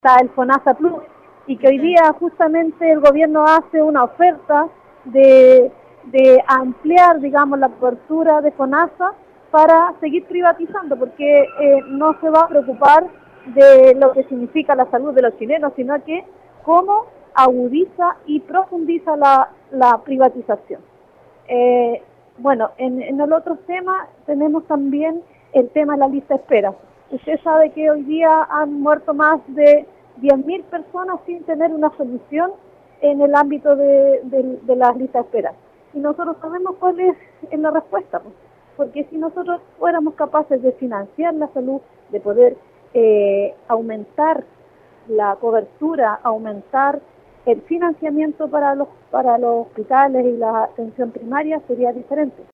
está el FONASA Plus, y que hoy día justamente el gobierno hace una oferta de ampliar, digamos, la cobertura de FONASA para seguir privatizando, porque no se va a preocupar de lo que significa la salud de los chilenos, sino que cómo agudiza y profundiza la privatización. Bueno, en el otro tema tenemos también el tema de la lista de espera. Usted sabe que hoy día han muerto más de 10.000 personas sin tener una solución en el ámbito de las listas de espera. Y nosotros sabemos cuál es la respuesta, pues, porque si nosotros fuéramos capaces de financiar la salud, de poder aumentar la cobertura, aumentar el financiamiento para los hospitales y la atención primaria, sería diferente.